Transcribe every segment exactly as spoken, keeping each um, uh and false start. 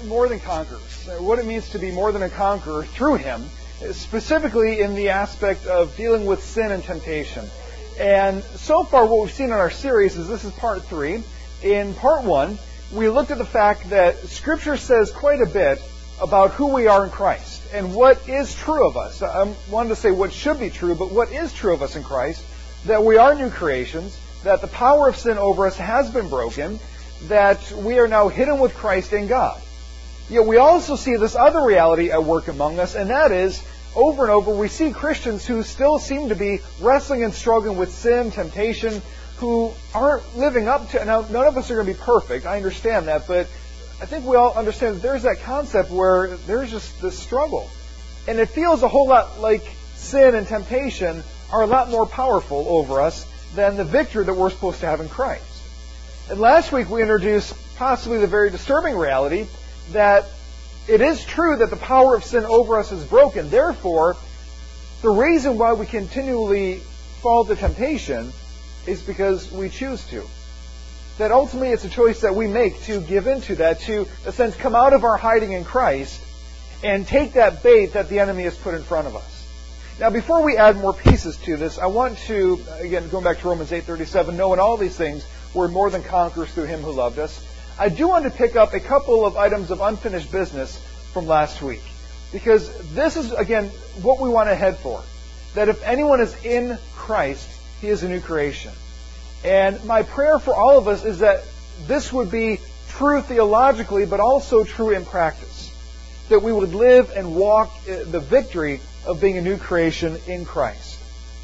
more than conquerors, what it means to be more than a conqueror through Him, specifically in the aspect of dealing with sin and temptation. And so far what we've seen in our series is this is part three. In part one, we looked at the fact that Scripture says quite a bit about who we are in Christ and what is true of us. I wanted to say what should be true, but what is true of us in Christ, that we are new creations, that the power of sin over us has been broken, that we are now hidden with Christ in God. Yet we also see this other reality at work among us, and that is, over and over, we see Christians who still seem to be wrestling and struggling with sin, temptation, who aren't living up to... Now, none of us are going to be perfect, I understand that, but I think we all understand that there's that concept where there's just this struggle. And it feels a whole lot like sin and temptation are a lot more powerful over us than the victory that we're supposed to have in Christ. And last week we introduced possibly the very disturbing reality that it is true that the power of sin over us is broken. Therefore, the reason why we continually fall to temptation is because we choose to. That ultimately it's a choice that we make to give into that, to, in a sense, come out of our hiding in Christ and take that bait that the enemy has put in front of us. Now, before we add more pieces to this, I want to, again, going back to Romans eight thirty-seven, know in all these things we're more than conquerors through Him who loved us. I do want to pick up a couple of items of unfinished business from last week. Because this is, again, what we want to head for. That if anyone is in Christ, he is a new creation. And my prayer for all of us is that this would be true theologically, but also true in practice. That we would live and walk the victory of being a new creation in Christ.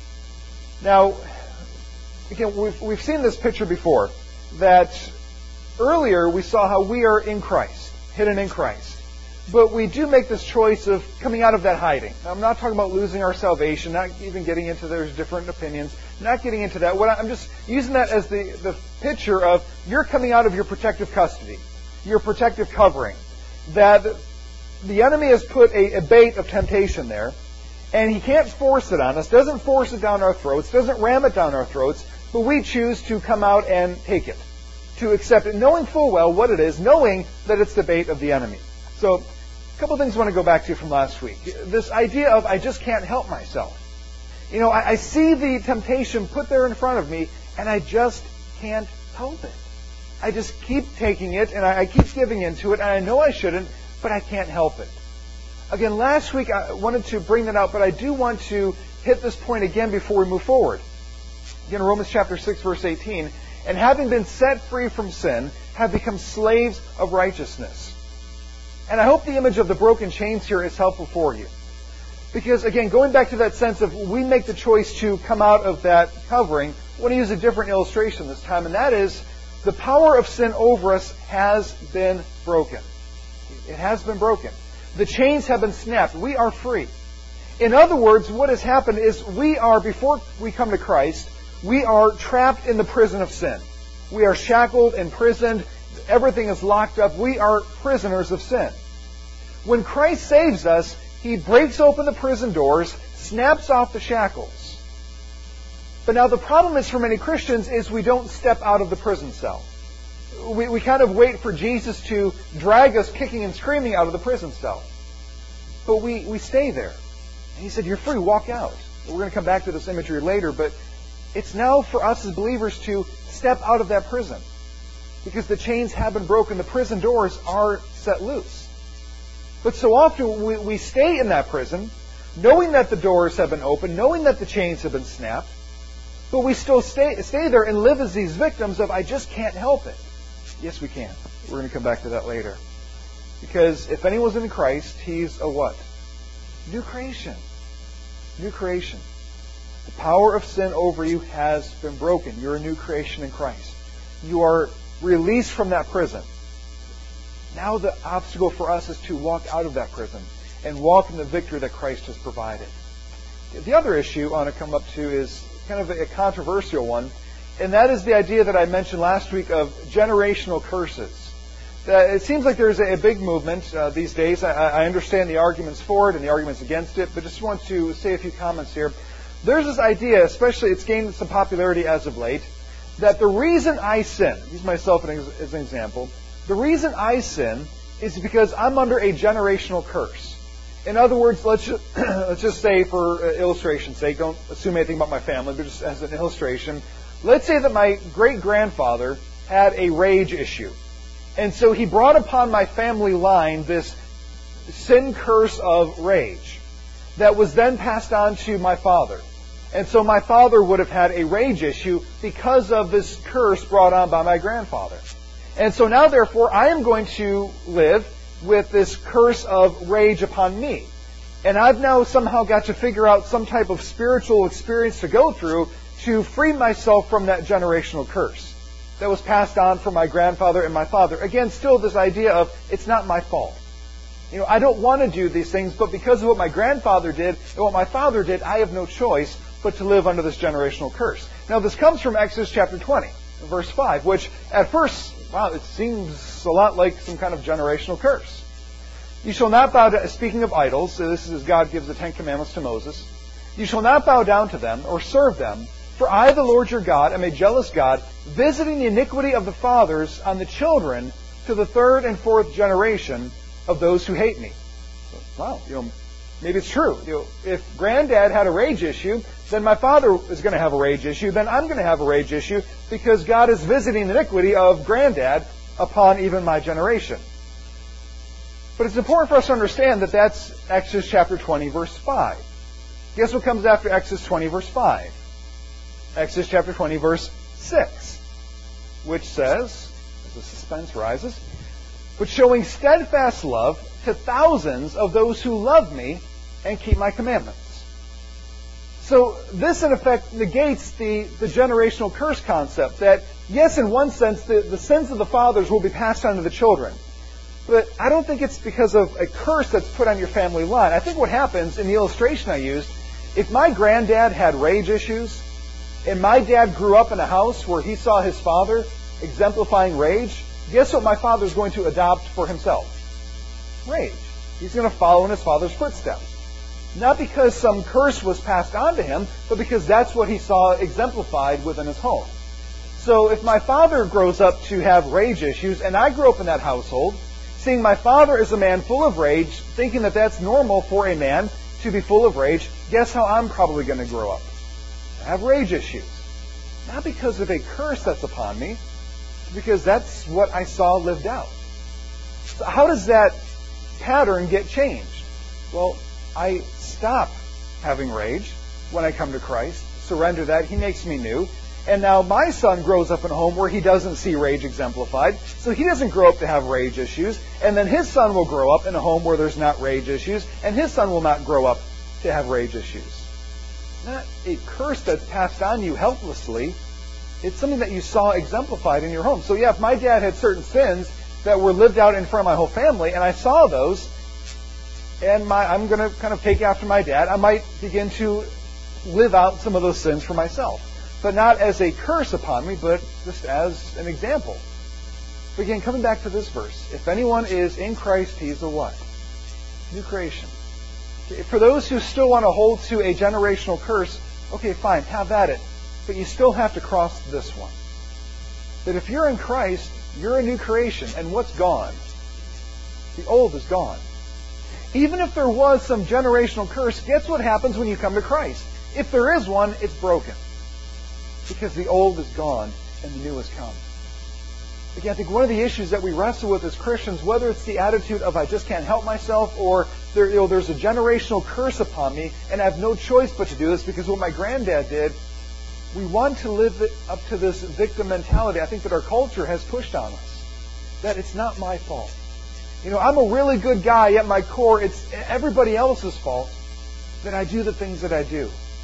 Now, again, we've, we've seen this picture before. That earlier we saw how we are in Christ, hidden in Christ. But we do make this choice of coming out of that hiding. Now, I'm not talking about losing our salvation, not even getting into there's different opinions, not getting into that. What I'm just using that as the, the picture of you're coming out of your protective custody, your protective covering. That the enemy has put a, a bait of temptation there, and he can't force it on us, doesn't force it down our throats, doesn't ram it down our throats, but we choose to come out and take it, to accept it, knowing full well what it is, knowing that it's the bait of the enemy. So, a couple of things I want to go back to from last week. This idea of I just can't help myself. You know, I, I see the temptation put there in front of me, and I just can't help it. I just keep taking it, and I, I keep giving into it, and I know I shouldn't, but I can't help it. Again, last week I wanted to bring that out, but I do want to hit this point again before we move forward. Again, Romans chapter six, verse eighteen, and having been set free from sin, have become slaves of righteousness. And I hope the image of the broken chains here is helpful for you. Because, again, going back to that sense of we make the choice to come out of that covering, I want to use a different illustration this time, and that is the power of sin over us has been broken. It has been broken. The chains have been snapped. We are free. In other words, what has happened is we are, before we come to Christ, we are trapped in the prison of sin. We are shackled, imprisoned. Everything is locked up. We are prisoners of sin. When Christ saves us, He breaks open the prison doors, snaps off the shackles. But now the problem is for many Christians is we don't step out of the prison cell. We, we kind of wait for Jesus to drag us kicking and screaming out of the prison cell. But we, we stay there. And He said, you're free, walk out. We're going to come back to this imagery later, but it's now for us as believers to step out of that prison. Because the chains have been broken. The prison doors are set loose. But so often we, we stay in that prison, knowing that the doors have been opened, knowing that the chains have been snapped, but we still stay, stay there and live as these victims of, I just can't help it. Yes, we can. We're going to come back to that later. Because if anyone's in Christ, he's a what? New creation. New creation. The power of sin over you has been broken. You're a new creation in Christ. You are released from that prison. Now the obstacle for us is to walk out of that prison and walk in the victory that Christ has provided. The other issue I want to come up to is kind of a controversial one, and that is the idea that I mentioned last week of generational curses. That it seems like there's a big movement uh, these days. I, I understand the arguments for it and the arguments against it, but just want to say a few comments here. There's this idea, especially it's gained some popularity as of late, that the reason I sin, use myself as an example, the reason I sin is because I'm under a generational curse. In other words, let's just, let's just say, for illustration's sake, don't assume anything about my family, but just as an illustration, let's say that my great-grandfather had a rage issue. And so he brought upon my family line this sin curse of rage that was then passed on to my father. And so my father would have had a rage issue because of this curse brought on by my grandfather. And so now, therefore, I am going to live with this curse of rage upon me. And I've now somehow got to figure out some type of spiritual experience to go through to free myself from that generational curse that was passed on from my grandfather and my father. Again, still this idea of it's not my fault. You know, I don't want to do these things, but because of what my grandfather did and what my father did, I have no choice but to live under this generational curse. Now, this comes from Exodus chapter twenty, verse five, which at first, wow, it seems a lot like some kind of generational curse. You shall not bow down, speaking of idols, so this is as God gives the Ten Commandments to Moses. You shall not bow down to them or serve them, for I, the Lord your God, am a jealous God, visiting the iniquity of the fathers on the children to the third and fourth generation of those who hate me. So, wow, you know, maybe it's true. You know, if granddad had a rage issue, then my father is going to have a rage issue. Then I'm going to have a rage issue because God is visiting the iniquity of granddad upon even my generation. But it's important for us to understand that that's Exodus chapter twenty, verse five. Guess what comes after Exodus twenty, verse five? Exodus chapter twenty, verse six, which says, as the suspense rises, but showing steadfast love to thousands of those who love me and keep my commandments. So this, in effect, negates the, the generational curse concept that, yes, in one sense, the, the sins of the fathers will be passed on to the children. But I don't think it's because of a curse that's put on your family line. I think what happens, in the illustration I used, if my granddad had rage issues, and my dad grew up in a house where he saw his father exemplifying rage, guess what my father's going to adopt for himself? Rage. He's going to follow in his father's footsteps. Not because some curse was passed on to him, but because that's what he saw exemplified within his home. So if my father grows up to have rage issues, and I grew up in that household, seeing my father as a man full of rage, thinking that that's normal for a man to be full of rage, guess how I'm probably going to grow up? I have rage issues. Not because of a curse that's upon me, because that's what I saw lived out. So how does that pattern get changed? Well, I stop having rage when I come to Christ, surrender that, He makes me new. And now my son grows up in a home where he doesn't see rage exemplified, so he doesn't grow up to have rage issues. And then his son will grow up in a home where there's not rage issues, and his son will not grow up to have rage issues. Not a curse that's passed on you helplessly. It's something that you saw exemplified in your home. So yeah, if my dad had certain sins that were lived out in front of my whole family, and I saw those, and my, I'm going to kind of take after my dad, I might begin to live out some of those sins for myself. But not as a curse upon me, but just as an example. But again, coming back to this verse, if anyone is in Christ, he's a what? New creation. For those who still want to hold to a generational curse, okay, fine, have at it. But you still have to cross this one. That if you're in Christ, you're a new creation. And what's gone? The old is gone. Even if there was some generational curse, guess what happens when you come to Christ? If there is one, it's broken. Because the old is gone and the new has come. Again, I think one of the issues that we wrestle with as Christians, whether it's the attitude of I just can't help myself, or there, you know, there's a generational curse upon me and I have no choice but to do this because what my granddad did, we want to live up to this victim mentality I think that our culture has pushed on us. That it's not my fault. You know, I'm a really good guy, at my core, it's everybody else's fault that I do the things that I do.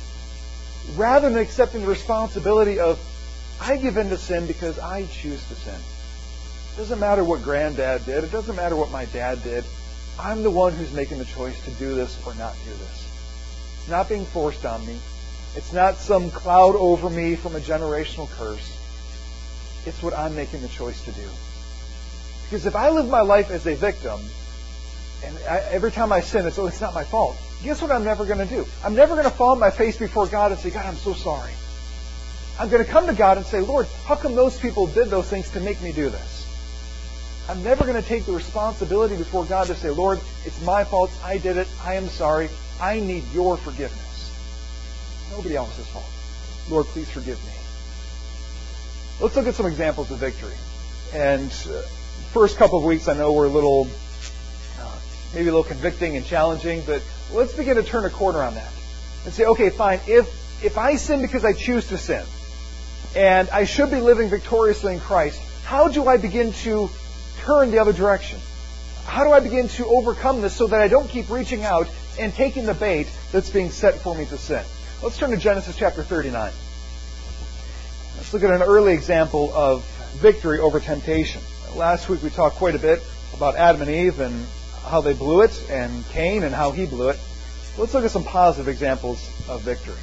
Rather than accepting the responsibility of, I give in to sin because I choose to sin. It doesn't matter what granddad did. It doesn't matter what my dad did. I'm the one who's making the choice to do this or not do this. It's not being forced on me. It's not some cloud over me from a generational curse. It's what I'm making the choice to do. Because if I live my life as a victim, and I, every time I sin, it's, oh, it's not my fault. Guess what I'm never going to do? I'm never going to fall on my face before God and say, God, I'm so sorry. I'm going to come to God and say, Lord, how come those people did those things to make me do this? I'm never going to take the responsibility before God to say, Lord, it's my fault. I did it. I am sorry. I need your forgiveness. Nobody else's fault. Lord, please forgive me. Let's look at some examples of victory. And uh, first couple of weeks, I know were a little, uh, maybe a little convicting and challenging, but let's begin to turn a corner on that and say, okay, fine. If if I sin because I choose to sin, and I should be living victoriously in Christ, how do I begin to turn the other direction? How do I begin to overcome this so that I don't keep reaching out and taking the bait that's being set for me to sin? Let's turn to Genesis chapter thirty-nine. Let's look at an early example of victory over temptation. Last week we talked quite a bit about Adam and Eve and how they blew it, and Cain and how he blew it. Let's look at some positive examples of victory.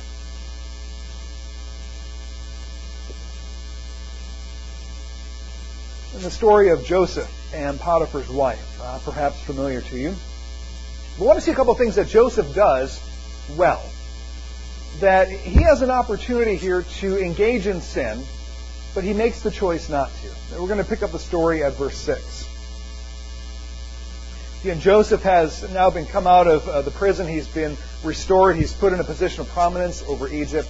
In the story of Joseph and Potiphar's wife, uh, perhaps familiar to you. We want to see a couple of things that Joseph does well. That he has an opportunity here to engage in sin, but he makes the choice not to. We're going to pick up the story at verse six. Again, Joseph has now been come out of uh, the prison. He's been restored. He's put in a position of prominence over Egypt.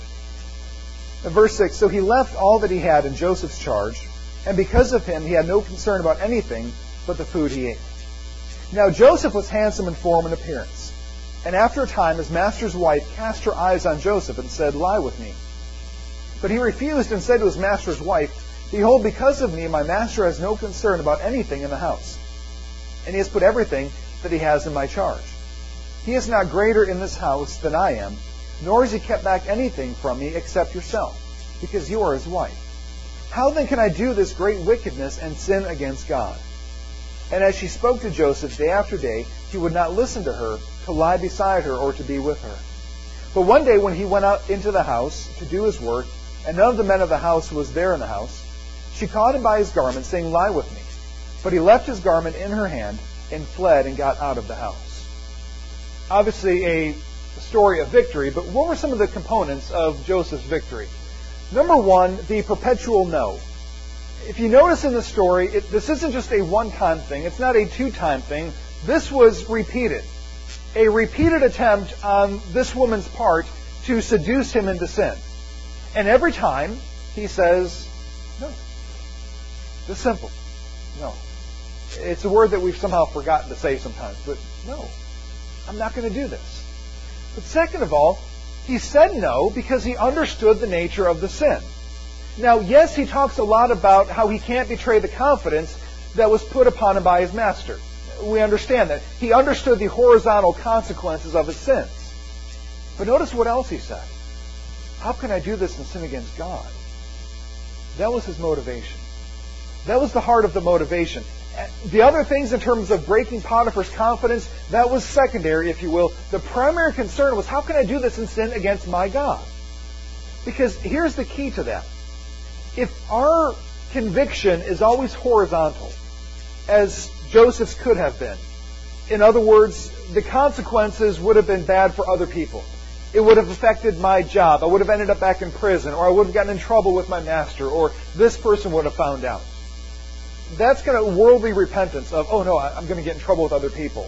In verse six, so he left all that he had in Joseph's charge, and because of him he had no concern about anything but the food he ate. Now Joseph was handsome in form and appearance. And after a time his master's wife cast her eyes on Joseph and said, lie with me. But he refused and said to his master's wife, behold, because of me my master has no concern about anything in the house. And he has put everything that he has in my charge. He is not greater in this house than I am, nor has he kept back anything from me except yourself, because you are his wife. How then can I do this great wickedness and sin against God? And as she spoke to Joseph day after day, he would not listen to her, to lie beside her, or to be with her. But one day when he went out into the house to do his work, and none of the men of the house was there in the house, she caught him by his garment, saying, lie with me. But he left his garment in her hand and fled and got out of the house. Obviously a story of victory, but what were some of the components of Joseph's victory? Number one, the perpetual no. If you notice in the story, it, this isn't just a one-time thing. It's not a two-time thing. This was repeated. A repeated attempt on this woman's part to seduce him into sin. And every time, he says, no. Just simple. No. It's a word that we've somehow forgotten to say sometimes, but no. I'm not going to do this. But second of all, he said no because he understood the nature of the sin. Now, yes, he talks a lot about how he can't betray the confidence that was put upon him by his master. We understand that. He understood the horizontal consequences of his sins. But notice what else he said. How can I do this and sin against God? That was his motivation. That was the heart of the motivation. The other things in terms of breaking Potiphar's confidence, that was secondary, if you will. The primary concern was, how can I do this and sin against my God? Because here's the key to that. If our conviction is always horizontal, as Joseph's could have been, in other words, the consequences would have been bad for other people. It would have affected my job. I would have ended up back in prison, or I would have gotten in trouble with my master, or this person would have found out. That's kind of worldly repentance of, oh no, I'm going to get in trouble with other people.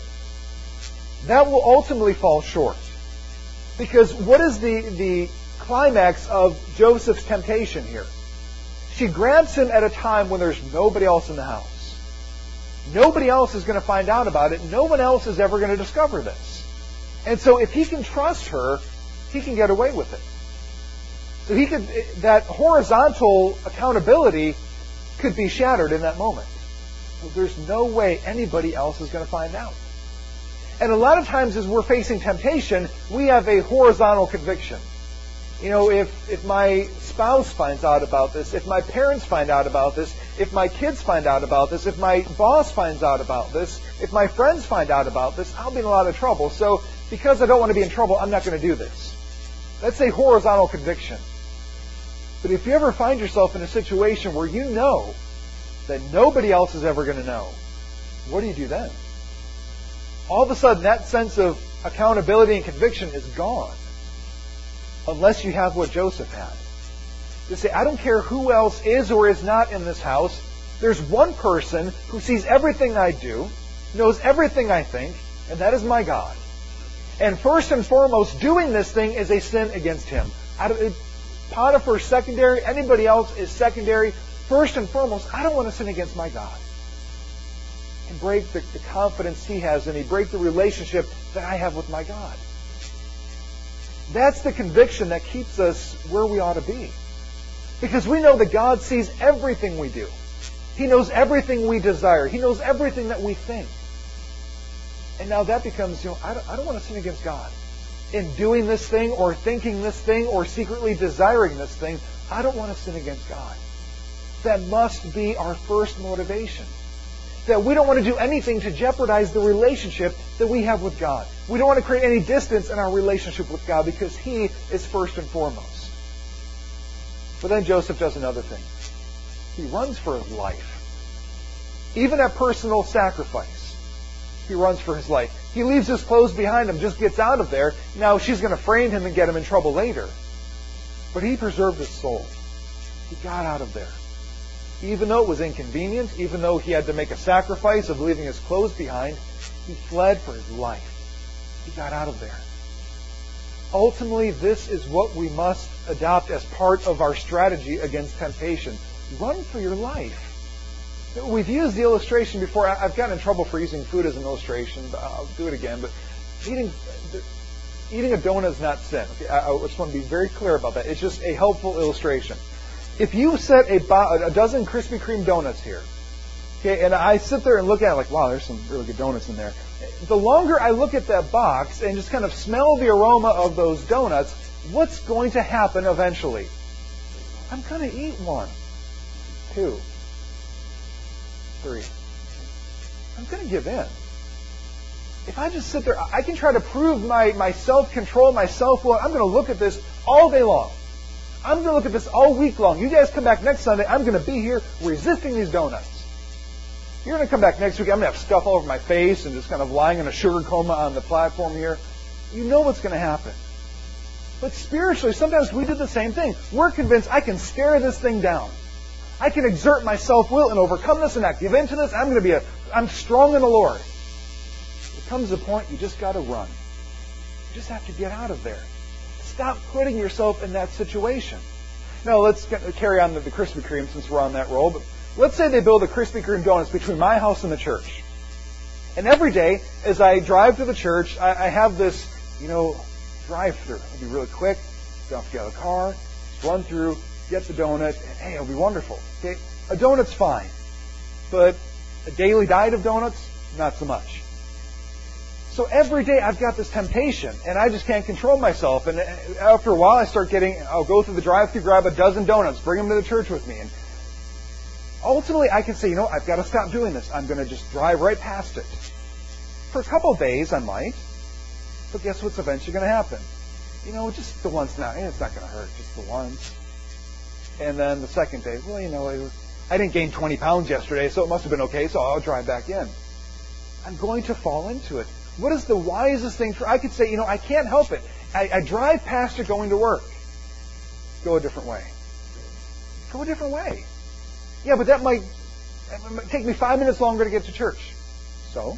That will ultimately fall short. Because what is the, the climax of Joseph's temptation here? She grabs him at a time when there's nobody else in the house. Nobody else is going to find out about it. No one else is ever going to discover this. And so if he can trust her, he can get away with it. So he could, that horizontal accountability could be shattered in that moment. So there's no way anybody else is going to find out. And a lot of times as we're facing temptation, we have a horizontal conviction. You know, if, if my spouse finds out about this, if my parents find out about this, if my kids find out about this, if my boss finds out about this, if my friends find out about this, I'll be in a lot of trouble. So because I don't want to be in trouble, I'm not going to do this. That's a horizontal conviction. But if you ever find yourself in a situation where you know that nobody else is ever going to know, what do you do then? All of a sudden, that sense of accountability and conviction is gone. Unless you have what Joseph had. You say, I don't care who else is or is not in this house. There's one person who sees everything I do, knows everything I think, and that is my God. And first and foremost, doing this thing is a sin against Him. Potiphar's secondary. Anybody else is secondary. First and foremost, I don't want to sin against my God. And break the, the confidence He has in me. Break the relationship that I have with my God. That's the conviction that keeps us where we ought to be. Because we know that God sees everything we do. He knows everything we desire. He knows everything that we think. And now that becomes, you know, I don't, I don't want to sin against God. In doing this thing or thinking this thing or secretly desiring this thing, I don't want to sin against God. That must be our first motivation. That we don't want to do anything to jeopardize the relationship that we have with God. We don't want to create any distance in our relationship with God because He is first and foremost. But then Joseph does another thing. He runs for his life. Even at personal sacrifice. He runs for his life. He leaves his clothes behind him, just gets out of there. Now she's going to frame him and get him in trouble later. But he preserved his soul. He got out of there. Even though it was inconvenient, even though he had to make a sacrifice of leaving his clothes behind, he fled for his life. He got out of there. Ultimately, this is what we must adopt as part of our strategy against temptation. Run for your life. We've used the illustration before. I've gotten in trouble for using food as an illustration, but I'll do it again. But eating eating a donut is not sin. Okay? I, I just want to be very clear about that. It's just a helpful illustration. If you set a, bo- a dozen Krispy Kreme donuts here, okay, and I sit there and look at it like, wow, there's some really good donuts in there. The longer I look at that box and just kind of smell the aroma of those donuts, what's going to happen eventually? I'm going to eat one, two, three. I'm going to give in. If I just sit there, I can try to prove my, my self-control, my self-will. I'm going to look at this all day long. I'm going to look at this all week long. You guys come back next Sunday. I'm going to be here resisting these donuts. You're going to come back next week. I'm going to have stuff all over my face and just kind of lying in a sugar coma on the platform here. You know what's going to happen. But spiritually, sometimes we do the same thing. We're convinced I can stare this thing down. I can exert my self-will and overcome this and not give in to this. I'm going to be a, I'm strong in the Lord. There comes a point you just got to run. You just have to get out of there. Stop putting yourself in that situation. Now let's carry on the, the Krispy Kreme since we're on that roll. But let's say they build a Krispy Kreme donuts between my house and the church. And every day, as I drive to the church, I, I have this, you know, drive-through. It'll be really quick. Don't have to get out of the car. Run through, get the donut, and hey, it'll be wonderful. Okay, a donut's fine, but a daily diet of donuts, not so much. So every day I've got this temptation, and I just can't control myself. And after a while, I start getting, I'll go through the drive-thru, grab a dozen donuts, bring them to the church with me. And ultimately, I can say, you know, I've got to stop doing this. I'm going to just drive right past it. For a couple of days, I might. But guess what's eventually going to happen? You know, just the once now. It's not going to hurt, just the once. And then the second day, well, you know, I didn't gain twenty pounds yesterday, so it must have been okay, so I'll drive back in. I'm going to fall into it. What is the wisest thing for? I could say, you know, I can't help it. I, I drive past it going to work. Go a different way. Go a different way. Yeah, but that might, that might take me five minutes longer to get to church. So,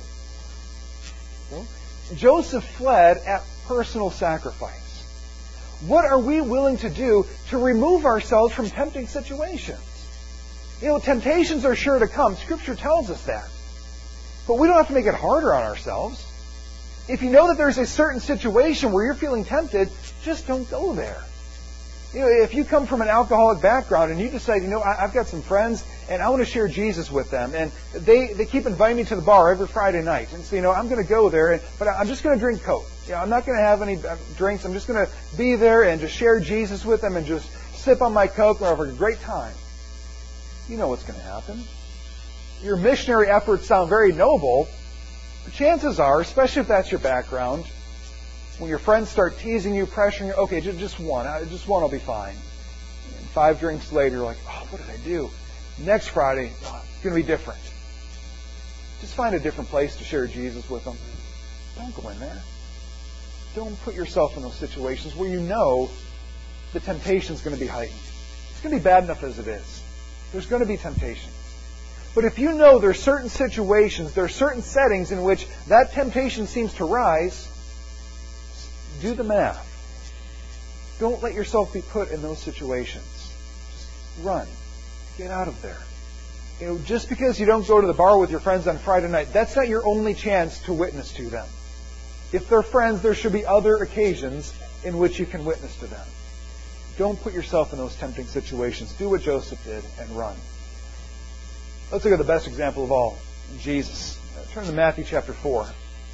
well, Joseph fled at personal sacrifice. What are we willing to do to remove ourselves from tempting situations? You know, temptations are sure to come. Scripture tells us that. But we don't have to make it harder on ourselves. If you know that there's a certain situation where you're feeling tempted, just don't go there. You know, if you come from an alcoholic background and you decide, you know, I, I've got some friends and I want to share Jesus with them, and they, they keep inviting me to the bar every Friday night, and so, you know, I'm going to go there, and, but I'm just going to drink Coke. You know, I'm not going to have any drinks. I'm just going to be there and just share Jesus with them and just sip on my Coke and have a great time. You know what's going to happen. Your missionary efforts sound very noble, but chances are, especially if that's your background, when your friends start teasing you, pressuring you, okay, just, just one, just one will be fine. And five drinks later, you're like, oh, what did I do? Next Friday, oh, it's going to be different. Just find a different place to share Jesus with them. Don't go in there. Don't put yourself in those situations where you know the temptation is going to be heightened. It's going to be bad enough as it is. There's going to be temptation. But if you know there are certain situations, there are certain settings in which that temptation seems to rise, do the math. Don't let yourself be put in those situations. Just run. Get out of there. You know, just because you don't go to the bar with your friends on Friday night, that's not your only chance to witness to them. If they're friends, there should be other occasions in which you can witness to them. Don't put yourself in those tempting situations. Do what Joseph did and run. Let's look at the best example of all, Jesus. Turn to Matthew chapter four.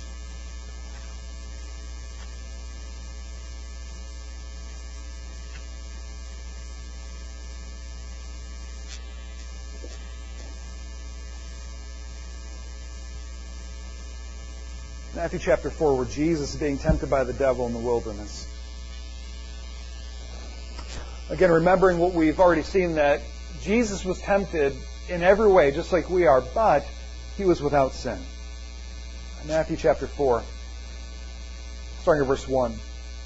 Matthew chapter four, where Jesus is being tempted by the devil in the wilderness. Again, remembering what we've already seen, that Jesus was tempted in every way, just like we are, but He was without sin. Matthew chapter four, starting at verse one.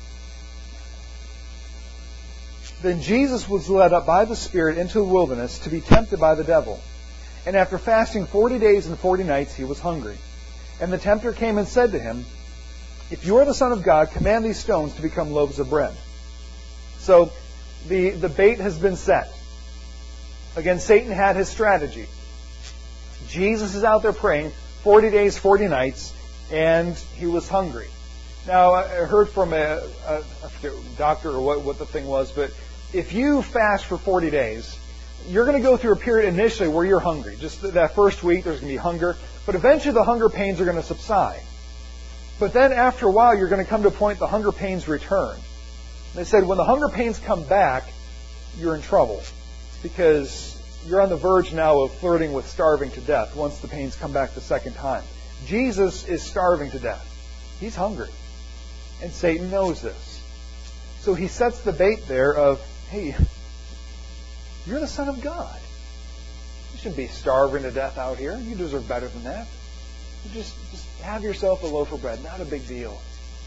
Then Jesus was led up by the Spirit into the wilderness to be tempted by the devil. And after fasting forty days and forty nights, He was hungry. And the tempter came and said to Him, If you are the Son of God, command these stones to become loaves of bread. So, the, the bait has been set. Again, Satan had his strategy. Jesus is out there praying forty days, forty nights, and he was hungry. Now, I heard from a, a, a doctor or what, what the thing was, but if you fast for forty days, you're going to go through a period initially where you're hungry. Just that first week, there's going to be hunger. But eventually the hunger pains are going to subside. But then after a while, you're going to come to a point the hunger pains return. They said when the hunger pains come back, you're in trouble. Because you're on the verge now of flirting with starving to death once the pains come back the second time. Jesus is starving to death. He's hungry. And Satan knows this. So he sets the bait there of, hey, you're the Son of God. You shouldn't be starving to death out here. You deserve better than that. You just, just have yourself a loaf of bread. Not a big deal.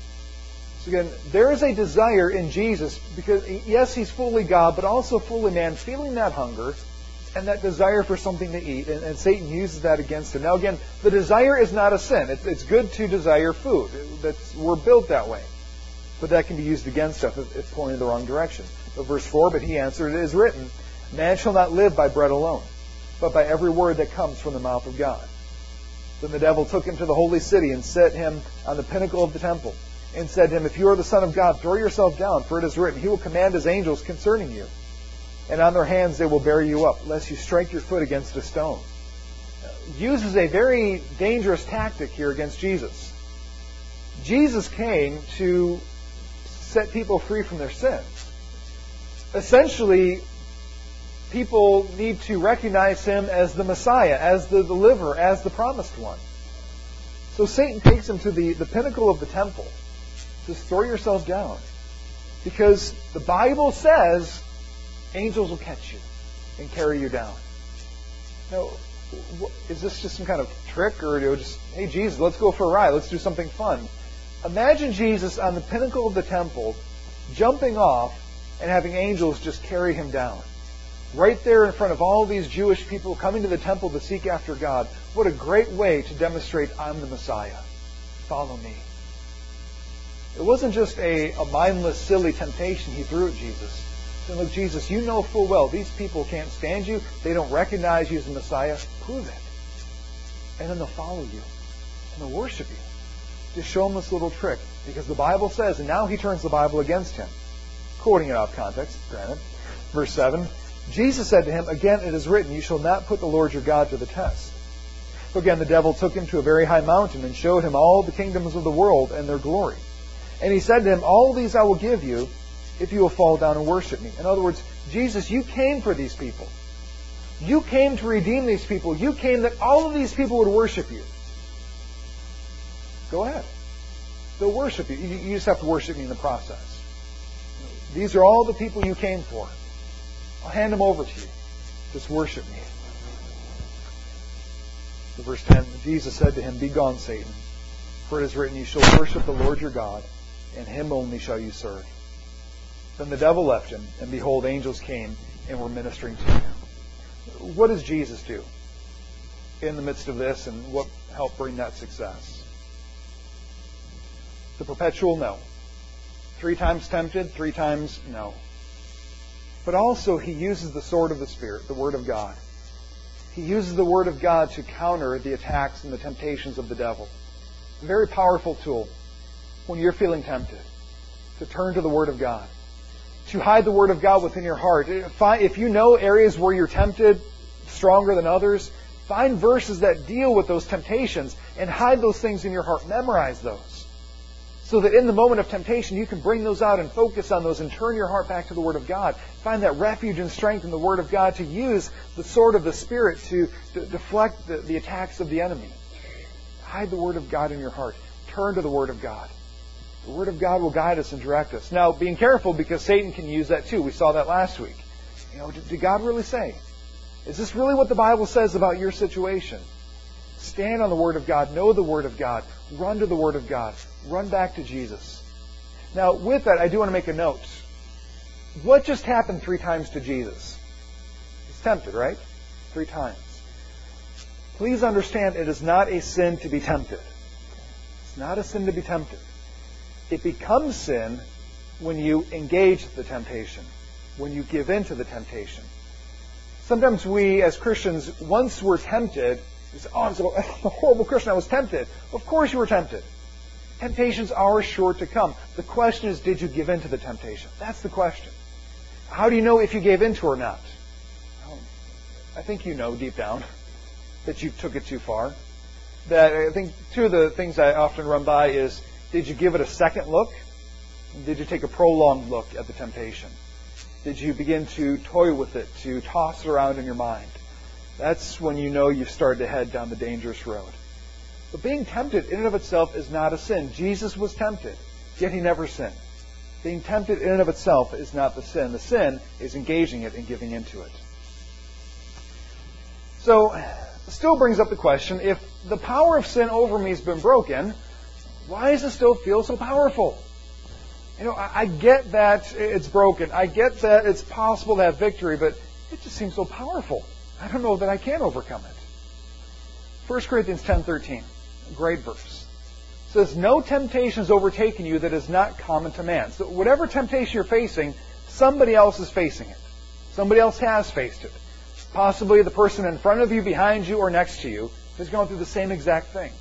So again, there is a desire in Jesus, because yes, He's fully God, but also fully man, feeling that hunger and that desire for something to eat. And, and Satan uses that against Him. Now again, the desire is not a sin. It's, it's good to desire food. That's, we're built that way. But that can be used against us if it's pointing in the wrong direction. But verse four, but He answered, It is written, Man shall not live by bread alone, but by every word that comes from the mouth of God. Then the devil took Him to the holy city and set Him on the pinnacle of the temple, and said to Him, If you are the Son of God, throw yourself down, for it is written, He will command His angels concerning you, and on their hands they will bear you up, lest you strike your foot against a stone. Uses a very dangerous tactic here against Jesus. Jesus came to set people free from their sins. Essentially, people need to recognize Him as the Messiah, as the deliverer, as the promised one. So Satan takes Him to the, the pinnacle of the temple. Just throw yourself down. Because the Bible says angels will catch you and carry you down. Now, is this just some kind of trick, or you know, just, hey, Jesus, let's go for a ride. Let's do something fun. Imagine Jesus on the pinnacle of the temple, jumping off and having angels just carry Him down. Right there in front of all these Jewish people coming to the temple to seek after God. What a great way to demonstrate I'm the Messiah. Follow me. It wasn't just a, a mindless, silly temptation He threw at Jesus. He said, look, Jesus, you know full well these people can't stand you. They don't recognize you as the Messiah. Prove it. And then they'll follow you. And they'll worship you. Just show them this little trick. Because the Bible says, and now he turns the Bible against him. Quoting it out of context, granted. Verse seven. Jesus said to him, Again it is written, You shall not put the Lord your God to the test. So again, the devil took him to a very high mountain and showed him all the kingdoms of the world and their glory. And he said to him, All these I will give you if you will fall down and worship me. In other words, Jesus, you came for these people. You came to redeem these people. You came that all of these people would worship you. Go ahead. They'll worship you. You just have to worship me in the process. These are all the people you came for. I'll hand them over to you. Just worship me. So verse ten, Jesus said to him, Begone, Satan, for it is written, You shall worship the Lord your God, and Him only shall you serve. Then the devil left him, and behold, angels came and were ministering to him. What does Jesus do? in the midst of this and what helped bring that success? The perpetual no. Three times tempted, three times no. But also he uses the sword of the Spirit, the Word of God. He uses the Word of God to counter the attacks and the temptations of the devil. A very powerful tool when you're feeling tempted, to turn to the Word of God, to hide the Word of God within your heart. If you know areas where you're tempted stronger than others, find verses that deal with those temptations and hide those things in your heart. Memorize those, so that in the moment of temptation you can bring those out and focus on those and turn your heart back to the Word of God. Find that refuge and strength in the Word of God to use the sword of the Spirit to, to deflect the, the attacks of the enemy. Hide the Word of God in your heart. Turn to the Word of God. The Word of God will guide us and direct us. Now, being careful, because Satan can use that too. We saw that last week. You know, did, did God really say? Is this really what the Bible says about your situation? Stand on the Word of God. Know the Word of God. Run to the Word of God. Run back to Jesus. Now, with that, I do want to make a note. What just happened three times to Jesus? He's tempted, right? Three times. Please understand, it is not a sin to be tempted. It's not a sin to be tempted. It becomes sin when you engage the temptation, when you give in to the temptation. Sometimes we, as Christians, once we're tempted, we say, oh, I'm so, I'm a horrible Christian, I was tempted. Of course you were tempted. Temptations are sure to come. The question is, did you give in to the temptation? That's the question. How do you know if you gave in to it or not? Well, I think you know deep down that you took it too far. That I think two of the things I often run by is, did you give it a second look? Did you take a prolonged look at the temptation? Did you begin to toy with it, to toss it around in your mind? That's when you know you've started to head down the dangerous road. But being tempted in and of itself is not a sin. Jesus was tempted, yet He never sinned. Being tempted in and of itself is not the sin. The sin is engaging it and giving into it. So, it still brings up the question, if the power of sin over me has been broken, why does it still feel so powerful? You know, I, I get that it's broken. I get that it's possible to have victory, but it just seems so powerful. I don't know that I can overcome it. First Corinthians ten thirteen, a great verse. It says, no temptation has overtaken you that is not common to man. So whatever temptation you're facing, somebody else is facing it. Somebody else has faced it. Possibly the person in front of you, behind you, or next to you is going through the same exact thing.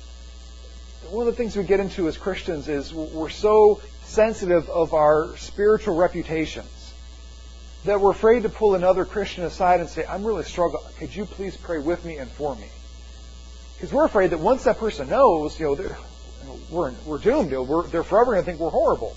One of the things we get into as Christians is we're so sensitive of our spiritual reputations that we're afraid to pull another Christian aside and say, I'm really struggling. Could you please pray with me and for me? Because we're afraid that once that person knows, you know, they're, you know we're, we're doomed. You know, we're, they're forever going to think we're horrible.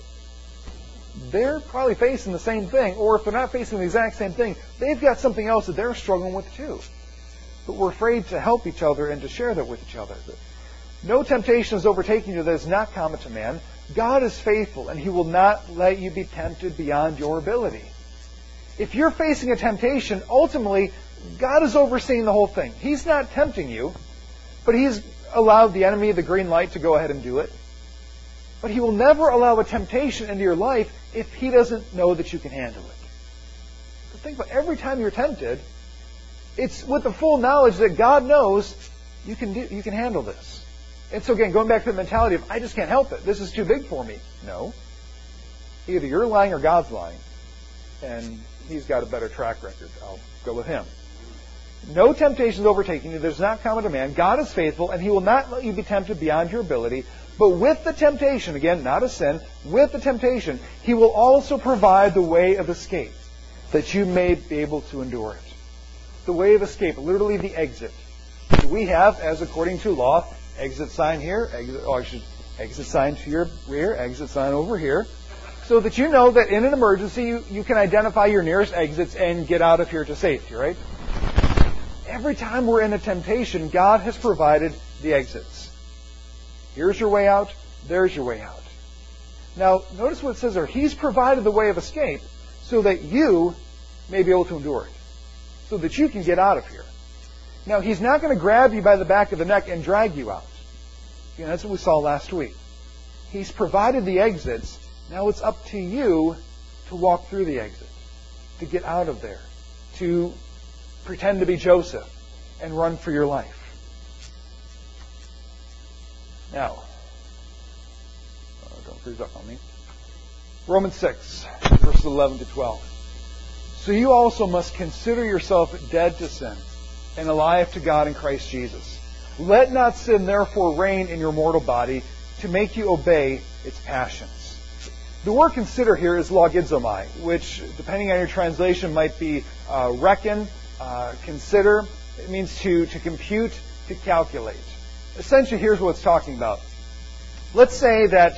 They're probably facing the same thing. Or if they're not facing the exact same thing, they've got something else that they're struggling with too. But we're afraid to help each other and to share that with each other. No temptation is overtaking you that is not common to man. God is faithful, and He will not let you be tempted beyond your ability. If you're facing a temptation, ultimately, God is overseeing the whole thing. He's not tempting you, but He's allowed the enemy the green light to go ahead and do it. But He will never allow a temptation into your life if He doesn't know that you can handle it. But think about it. Every time you're tempted, it's with the full knowledge that God knows you can do, you can handle this. And so again, going back to the mentality of, I just can't help it. This is too big for me. No. Either you're lying or God's lying. And He's got a better track record. I'll go with Him. No temptation is overtaking you that is not common to man. God is faithful, and He will not let you be tempted beyond your ability. But with the temptation, again, not a sin, with the temptation, He will also provide the way of escape, that you may be able to endure it. The way of escape, literally the exit. We have, as according to law, exit sign here, exit, or I should, exit sign to your rear, exit sign over here, so that you know that in an emergency you, you can identify your nearest exits and get out of here to safety, right? Every time we're in a temptation, God has provided the exits. Here's your way out, there's your way out. Now, notice what it says there. He's provided the way of escape so that you may be able to endure it, so that you can get out of here. Now, He's not going to grab you by the back of the neck and drag you out. You know, that's what we saw last week. He's provided the exits. Now it's up to you to walk through the exit, to get out of there, to pretend to be Joseph and run for your life. Now, uh, don't freeze up on me. Romans six, verses eleven to twelve. So you also must consider yourself dead to sin and alive to God in Christ Jesus. Let not sin therefore reign in your mortal body to make you obey its passions. The word consider here is logizomai, which, depending on your translation, might be uh, reckon, uh, consider. It means to, to compute, to calculate. Essentially, here's what it's talking about. Let's say that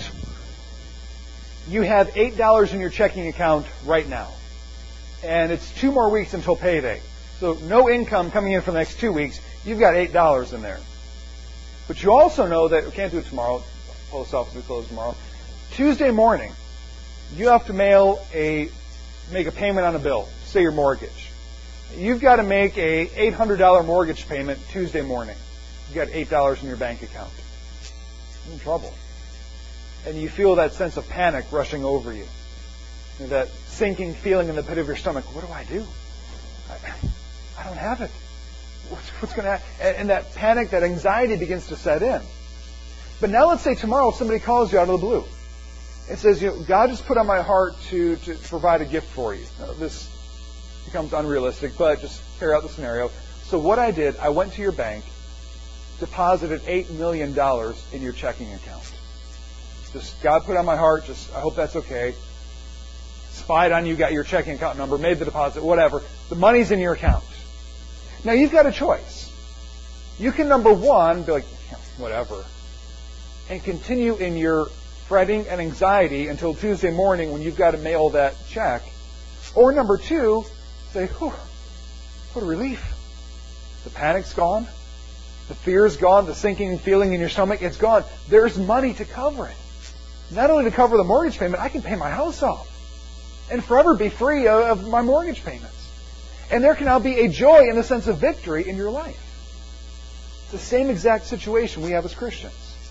you have eight dollars in your checking account right now, and it's two more weeks until payday. So no income coming in for the next two weeks. You've got eight dollars in there. But you also know that we can't do it tomorrow. Post office will close tomorrow. Tuesday morning, you have to mail a make a payment on a bill, say your mortgage. You've got to make a eight hundred dollars mortgage payment Tuesday morning. You've got eight dollars in your bank account. You're in trouble. And you feel that sense of panic rushing over you. You know, that sinking feeling in the pit of your stomach. What do I do? I, I don't have it. What's, what's going to happen? And, and that panic, that anxiety begins to set in. But now let's say tomorrow somebody calls you out of the blue. It says, you know, God just put on my heart to, to provide a gift for you. Now, this becomes unrealistic, but just carry out the scenario. So what I did, I went to your bank, deposited eight million dollars in your checking account. Just God put on my heart, just I hope that's okay. Spied on you, got your checking account number, made the deposit, whatever. The money's in your account. Now you've got a choice. You can, number one, be like, yeah, whatever, and continue in your fretting and anxiety until Tuesday morning when you've got to mail that check. Or number two, say, whew, what a relief. The panic's gone. The fear's gone. The sinking feeling in your stomach, it's gone. There's money to cover it. Not only to cover the mortgage payment, I can pay my house off and forever be free of my mortgage payments. And there can now be a joy and a sense of victory in your life. It's the same exact situation we have as Christians.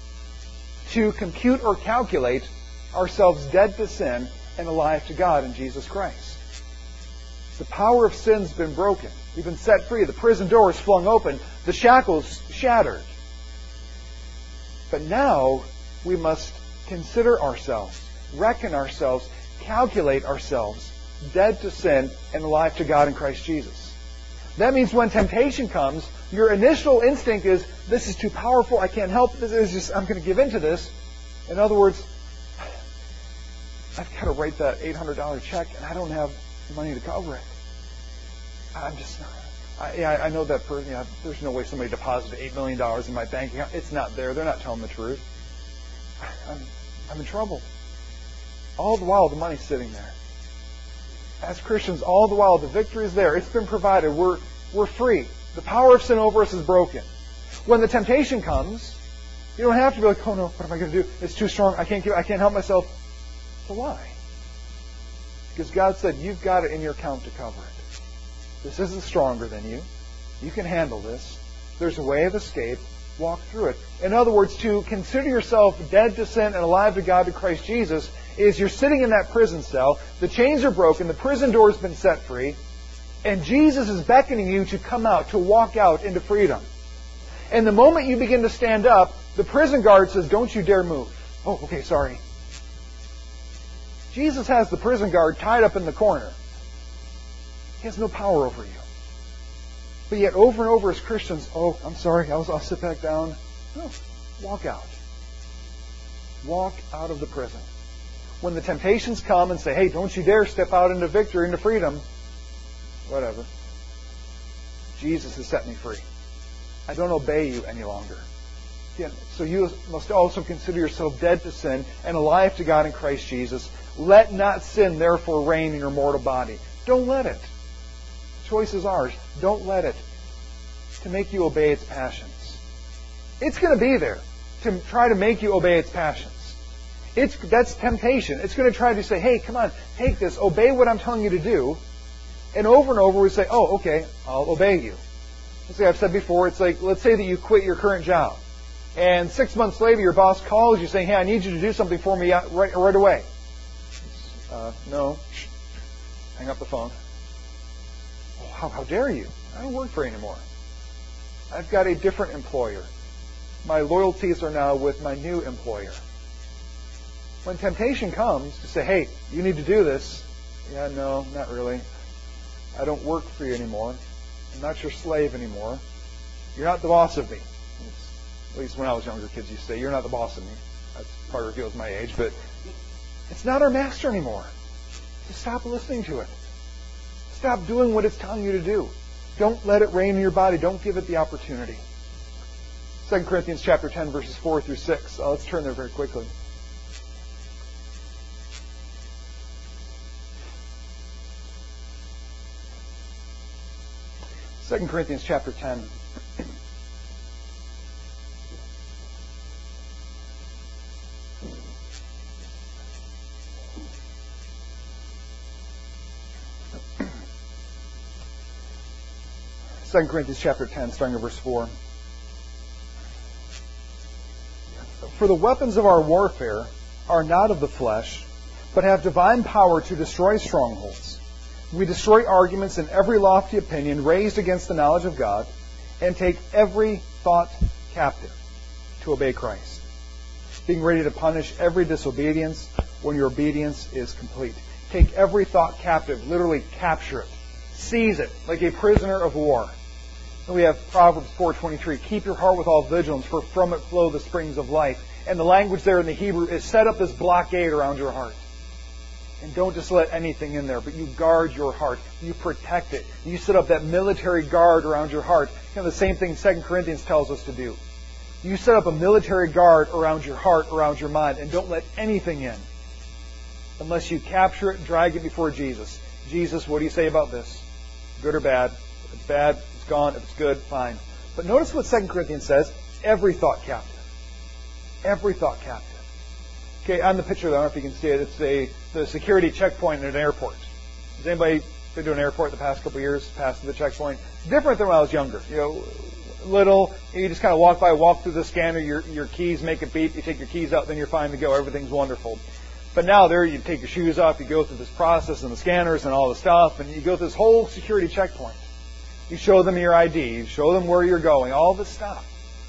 To compute or calculate ourselves dead to sin and alive to God in Jesus Christ. The power of sin's been broken. We've been set free. The prison door is flung open. The shackles shattered. But now we must consider ourselves, reckon ourselves, calculate ourselves dead to sin and alive to God in Christ Jesus. That means when temptation comes, your initial instinct is, this is too powerful, I can't help this, is just, I'm going to give in to this. In other words, I've got to write that eight hundred dollars check and I don't have the money to cover it. I'm just not. I, yeah, I know that person. Yeah, there's no way somebody deposited eight million dollars in my bank account. It's not there. They're not telling the truth. I'm, I'm in trouble. All the while, the money's sitting there. As Christians, all the while, the victory is there. It's been provided. We're, we're free. The power of sin over us is broken. When the temptation comes, you don't have to be like, oh no, what am I going to do? It's too strong. I can't give, I can't help myself. So why? Because God said, you've got it in your account to cover it. This isn't stronger than you. You can handle this. There's a way of escape. Walk through it. In other words, to consider yourself dead to sin and alive to God, to Christ Jesus, is you're sitting in that prison cell. The chains are broken. The prison door has been set free. And Jesus is beckoning you to come out, to walk out into freedom. And the moment you begin to stand up, the prison guard says, don't you dare move. Oh, okay, sorry. Jesus has the prison guard tied up in the corner. He has no power over you. But yet over and over as Christians, oh, I'm sorry, I'll, I'll sit back down. No, walk out. Walk out of the prison. When the temptations come and say, hey, don't you dare step out into victory, into freedom, whatever. Jesus has set me free. I don't obey you any longer. Again, so you must also consider yourself dead to sin and alive to God in Christ Jesus. Let not sin therefore reign in your mortal body. Don't let it. The choice is ours. Don't let it to make you obey its passions. It's going to be there to try to make you obey its passions. It's, that's temptation. It's going to try to say, hey, come on, take this, obey what I'm telling you to do. And over and over we say, oh, okay, I'll obey you. Let's say I've said before, it's like, let's say that you quit your current job. And six months later, your boss calls you saying, hey, I need you to do something for me right, right away. Uh, no. Hang up the phone. Oh, how, how dare you? I don't work for you anymore. I've got a different employer. My loyalties are now with my new employer. When temptation comes to say, hey, you need to do this. Yeah, no, not really. I don't work for you anymore. I'm not your slave anymore. You're not the boss of me. It's, at least when I was younger, kids used to say, you're not the boss of me. That's part of reveals my age. But it's not our master anymore. So stop listening to it. Stop doing what it's telling you to do. Don't let it reign in your body. Don't give it the opportunity. Second Corinthians chapter ten, verses four through six. Oh, let's turn there very quickly. Second Corinthians chapter ten. Second Corinthians chapter ten, starting at verse four. For the weapons of our warfare are not of the flesh, but have divine power to destroy strongholds. We destroy arguments and every lofty opinion raised against the knowledge of God, and take every thought captive to obey Christ, being ready to punish every disobedience when your obedience is complete. Take every thought captive, literally capture it, seize it like a prisoner of war. And we have Proverbs four twenty-three, keep your heart with all vigilance, for from it flow the springs of life. And the language there in the Hebrew is set up this blockade around your heart. And don't just let anything in there, but you guard your heart. You protect it. You set up that military guard around your heart. You know, the same thing Second Corinthians tells us to do. You set up a military guard around your heart, around your mind, and don't let anything in unless you capture it and drag it before Jesus. Jesus, what do you say about this? Good or bad? If it's bad, it's gone. If it's good, fine. But notice what Second Corinthians says. Every thought captive. Every thought captive. Okay, on the picture, I don't know if you can see it, it's a the security checkpoint at an airport. Has anybody been to an airport the past couple of years, past the checkpoint? It's different than when I was younger. You know, little, you just kind of walk by, walk through the scanner, your your keys make a beep, you take your keys out, then you're fine to go. Everything's wonderful. But now there, you take your shoes off, you go through this process and the scanners and all the stuff, and you go through this whole security checkpoint. You show them your I D, you show them where you're going, all this stuff.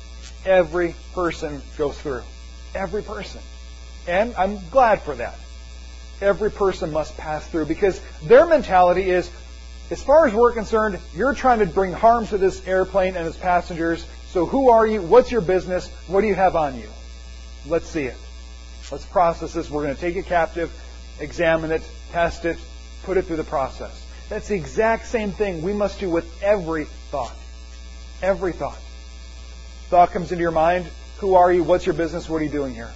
Every person goes through. Every person. And I'm glad for that. Every person must pass through because their mentality is, as far as we're concerned, you're trying to bring harm to this airplane and its passengers. So who are you? What's your business? What do you have on you? Let's see it. Let's process this. We're going to take it captive, examine it, test it, put it through the process. That's the exact same thing we must do with every thought. Every thought. Thought comes into your mind. Who are you? What's your business? What are you doing here?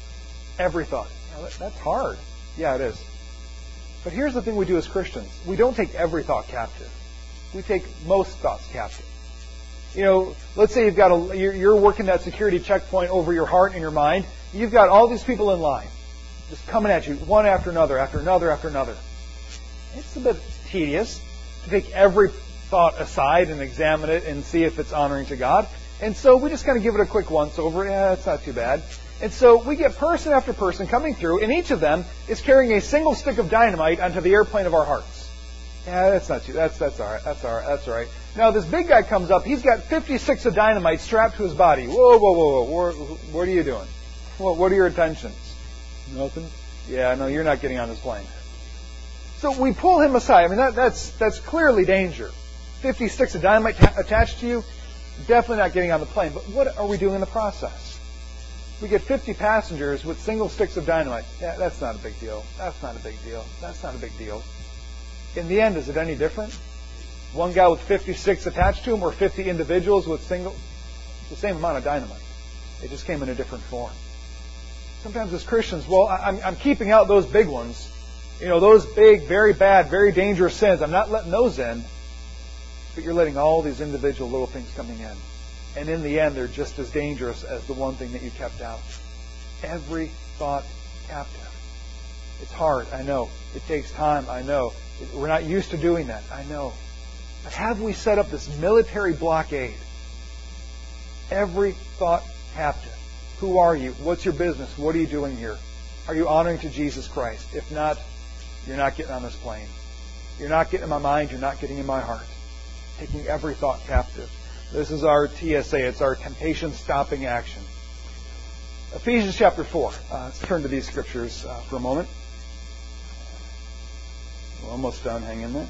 Every thought. Now, that's hard. Yeah, it is. But here's the thing we do as Christians. We don't take every thought captive. We take most thoughts captive. You know, let's say you've got a, you're, you're working that security checkpoint over your heart and your mind. You've got all these people in line, just coming at you, one after another, after another, after another. It's a bit tedious to take every thought aside and examine it and see if it's honoring to God. And so we just kind of give it a quick once over. Yeah, it's not too bad. And so we get person after person coming through, and each of them is carrying a single stick of dynamite onto the airplane of our hearts. Yeah, that's not too. That's that's all right. That's all right. That's all right. Now this big guy comes up. He's got fifty sticks of dynamite strapped to his body. Whoa, whoa, whoa, whoa! What, what are you doing? What, what are your intentions? Nothing. Yeah, no, you're not getting on this plane. So we pull him aside. I mean, that, that's that's clearly danger. Fifty sticks of dynamite ta- attached to you. Definitely not getting on the plane. But what are we doing in the process? We get fifty passengers with single sticks of dynamite. Yeah, that's not a big deal. That's not a big deal. That's not a big deal. In the end, is it any different? One guy with fifty sticks attached to him or fifty individuals with single... It's the same amount of dynamite. It just came in a different form. Sometimes as Christians, well, I'm, I'm keeping out those big ones. You know, those big, very bad, very dangerous sins. I'm not letting those in. But you're letting all these individual little things coming in. And in the end, they're just as dangerous as the one thing that you kept out. Every thought captive. It's hard, I know. It takes time, I know. We're not used to doing that, I know. But have we set up this military blockade? Every thought captive. Who are you? What's your business? What are you doing here? Are you honoring to Jesus Christ? If not, you're not getting on this plane. You're not getting in my mind. You're not getting in my heart. Taking every thought captive. This is our T S A. It's our temptation stopping action. Ephesians chapter four. Uh, let's turn to these scriptures uh, for a moment. We're almost done. Hang in there.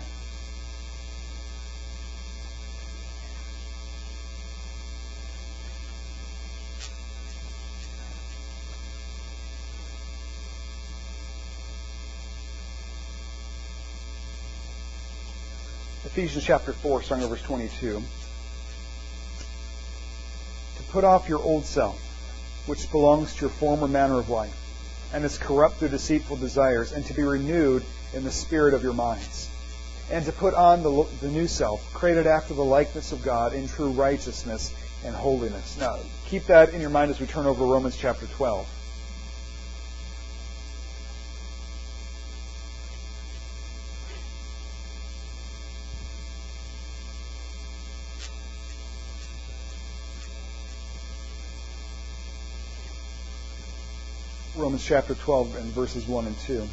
Ephesians chapter four, starting at verse twenty-two. To put off your old self, which belongs to your former manner of life, and is corrupt through deceitful desires, and to be renewed in the spirit of your minds. And to put on the, the new self, created after the likeness of God in true righteousness and holiness. Now, keep that in your mind as we turn over to Romans chapter twelve. Romans chapter twelve and verses one and two.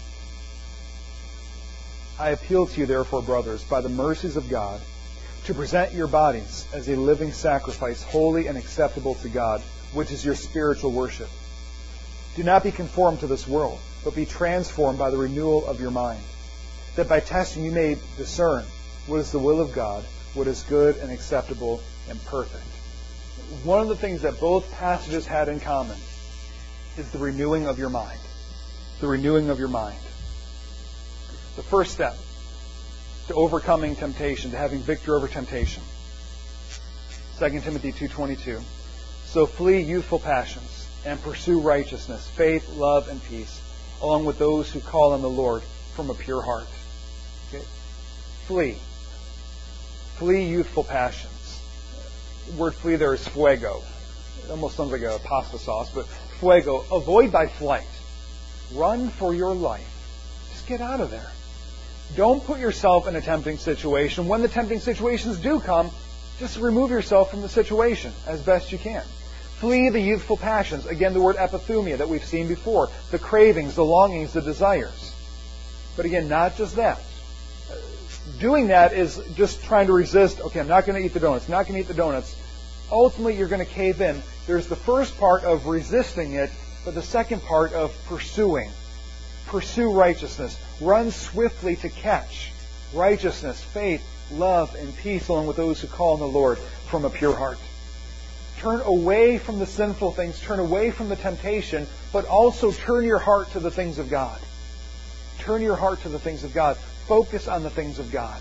I appeal to you, therefore, brothers, by the mercies of God, to present your bodies as a living sacrifice, holy and acceptable to God, which is your spiritual worship. Do not be conformed to this world, but be transformed by the renewal of your mind, that by testing you may discern what is the will of God, what is good and acceptable and perfect. One of the things that both passages had in common is the renewing of your mind. The renewing of your mind. The first step to overcoming temptation, to having victory over temptation. Second Timothy two twenty-two. So flee youthful passions and pursue righteousness, faith, love, and peace, along with those who call on the Lord from a pure heart. Okay? Flee. Flee youthful passions. The word flee there is fuego. It almost sounds like a pasta sauce, but fuego. Avoid by flight. Run for your life. Just get out of there. Don't put yourself in a tempting situation. When the tempting situations do come, just remove yourself from the situation as best you can. Flee the youthful passions. Again, the word epithumia that we've seen before. The cravings, the longings, the desires. But again, not just that. Doing that is just trying to resist. Okay, I'm not going to eat the donuts. Not going to eat the donuts. Ultimately, you're going to cave in. There's the first part of resisting it, but the second part of pursuing. Pursue righteousness. Run swiftly to catch righteousness, faith, love, and peace along with those who call on the Lord from a pure heart. Turn away from the sinful things. Turn away from the temptation, but also turn your heart to the things of God. Turn your heart to the things of God. Focus on the things of God.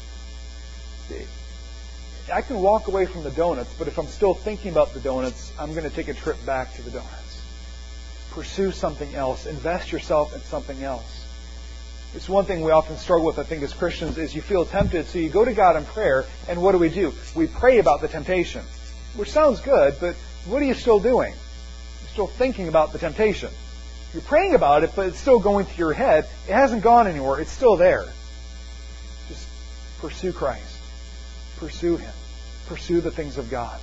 I can walk away from the donuts, but if I'm still thinking about the donuts, I'm going to take a trip back to the donuts. Pursue something else. Invest yourself in something else. It's one thing we often struggle with, I think, as Christians, is you feel tempted, so you go to God in prayer, and what do we do? We pray about the temptation, which sounds good, but what are you still doing? You're still thinking about the temptation. You're praying about it, but it's still going through your head. It hasn't gone anywhere. It's still there. Just pursue Christ. Pursue Him. Pursue the things of God.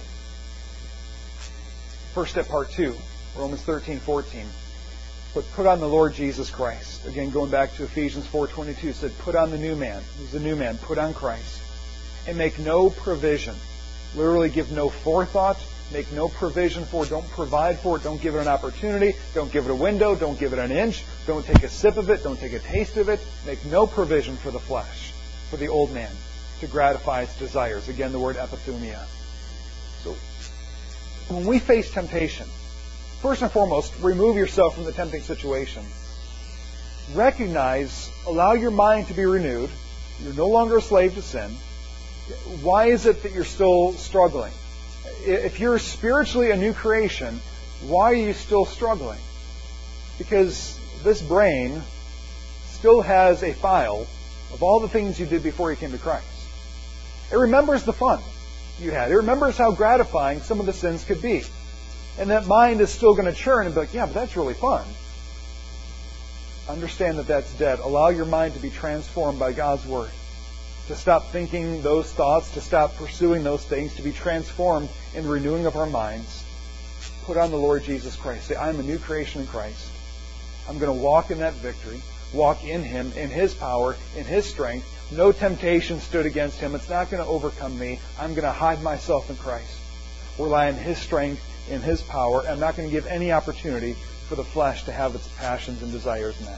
First step, part two, Romans thirteen fourteen. But put on the Lord Jesus Christ. Again, going back to Ephesians four twenty-two, it said, put on the new man. Who's the new man? Put on Christ. And make no provision. Literally give no forethought. Make no provision for it. Don't provide for it. Don't give it an opportunity. Don't give it a window. Don't give it an inch. Don't take a sip of it. Don't take a taste of it. Make no provision for the flesh, for the old man, to gratify its desires. Again, the word epithumia. So, when we face temptation, first and foremost, remove yourself from the tempting situation. Recognize, allow your mind to be renewed. You're no longer a slave to sin. Why is it that you're still struggling? If you're spiritually a new creation, why are you still struggling? Because this brain still has a file of all the things you did before you came to Christ. It remembers the fun you had. It remembers how gratifying some of the sins could be. And that mind is still going to churn and be like, yeah, but that's really fun. Understand that that's dead. Allow your mind to be transformed by God's Word. To stop thinking those thoughts, to stop pursuing those things, to be transformed in the renewing of our minds. Put on the Lord Jesus Christ. Say, I'm a new creation in Christ. I'm going to walk in that victory. Walk in Him, in His power, in His strength. No temptation stood against him. It's not going to overcome me. I'm going to hide myself in Christ. Rely on His strength, in His power. I'm not going to give any opportunity for the flesh to have its passions and desires met.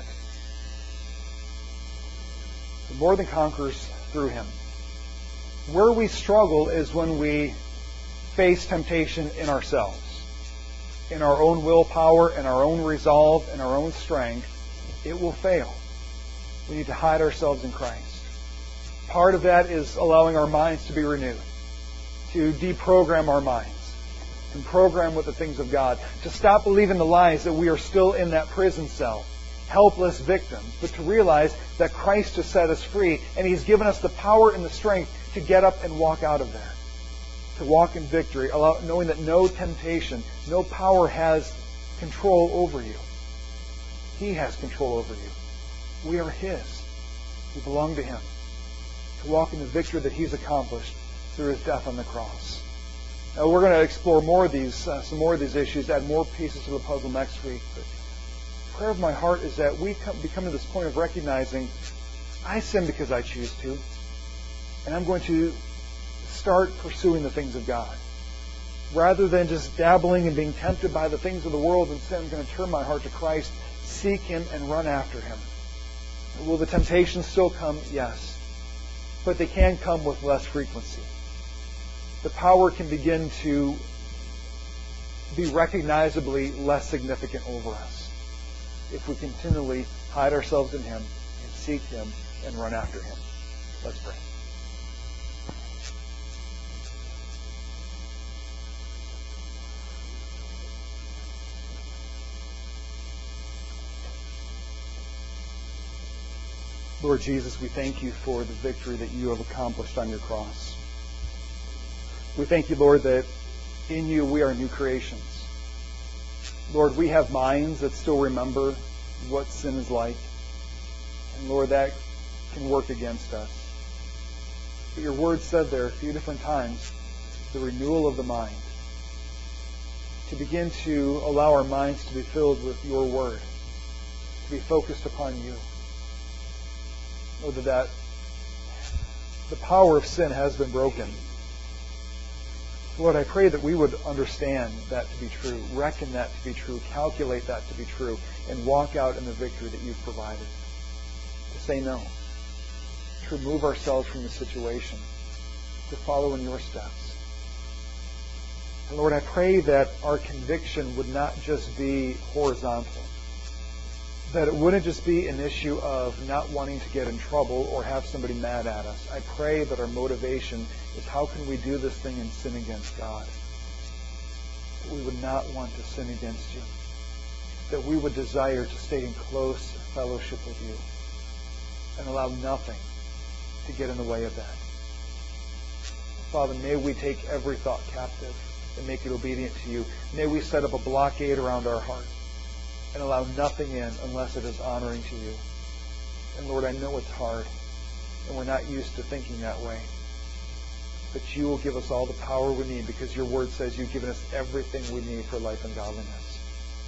We're more than conquerors through Him. Where we struggle is when we face temptation in ourselves, in our own willpower, in our own resolve, in our own strength. It will fail. We need to hide ourselves in Christ. Part of that is allowing our minds to be renewed, to deprogram our minds, and program with the things of God, to stop believing the lies that we are still in that prison cell, helpless victims, but to realize that Christ has set us free, and He's given us the power and the strength to get up and walk out of there, to walk in victory, allow, knowing that no temptation, no power has control over you. He has control over you. We are His. We belong to Him. To walk in the victory that He's accomplished through His death on the cross. Now, we're going to explore more of these, uh, some more of these issues, add more pieces to the puzzle next week. But the prayer of my heart is that we come, become to this point of recognizing I sin because I choose to, and I'm going to start pursuing the things of God. Rather than just dabbling and being tempted by the things of the world and sin, I'm going to turn my heart to Christ, seek Him, and run after Him. Will the temptations still come? Yes. But they can come with less frequency. The power can begin to be recognizably less significant over us if we continually hide ourselves in Him and seek Him and run after Him. Let's pray. Lord Jesus, we thank You for the victory that You have accomplished on Your cross. We thank You, Lord, that in You we are new creations. Lord, we have minds that still remember what sin is like. And Lord, that can work against us. But Your Word said there a few different times, the renewal of the mind. To begin to allow our minds to be filled with Your Word. To be focused upon You. Lord, that the power of sin has been broken. Lord, I pray that we would understand that to be true, reckon that to be true, calculate that to be true, and walk out in the victory that You've provided. To say no. To remove ourselves from the situation. To follow in Your steps. And Lord, I pray that our conviction would not just be horizontal. That it wouldn't just be an issue of not wanting to get in trouble or have somebody mad at us. I pray that our motivation is how can we do this thing and sin against God. That we would not want to sin against You. That we would desire to stay in close fellowship with You. And allow nothing to get in the way of that. Father, may we take every thought captive and make it obedient to You. May we set up a blockade around our heart. And allow nothing in unless it is honoring to You. And Lord, I know it's hard. And we're not used to thinking that way. But You will give us all the power we need because Your Word says You've given us everything we need for life and godliness.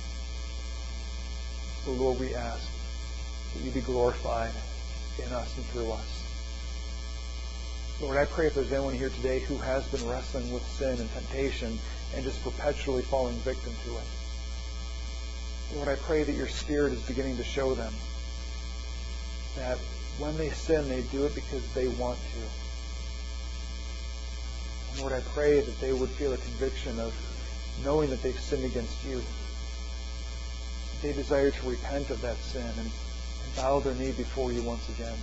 So Lord, we ask that You be glorified in us and through us. Lord, I pray if there's anyone here today who has been wrestling with sin and temptation and just perpetually falling victim to it. Lord, I pray that Your Spirit is beginning to show them that when they sin, they do it because they want to. And Lord, I pray that they would feel a conviction of knowing that they've sinned against You. They desire to repent of that sin and, and bow their knee before You once again.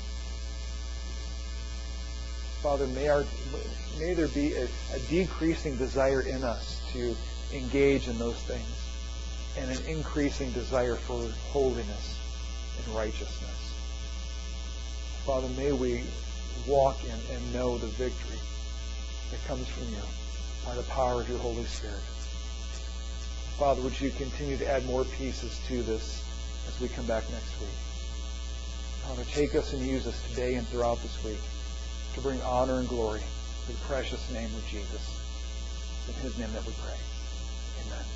Father, may, our, may there be a, a decreasing desire in us to engage in those things. And an increasing desire for holiness and righteousness. Father, may we walk in and know the victory that comes from You by the power of Your Holy Spirit. Father, would You continue to add more pieces to this as we come back next week. Father, take us and use us today and throughout this week to bring honor and glory to the precious name of Jesus. In His name that we pray. Amen.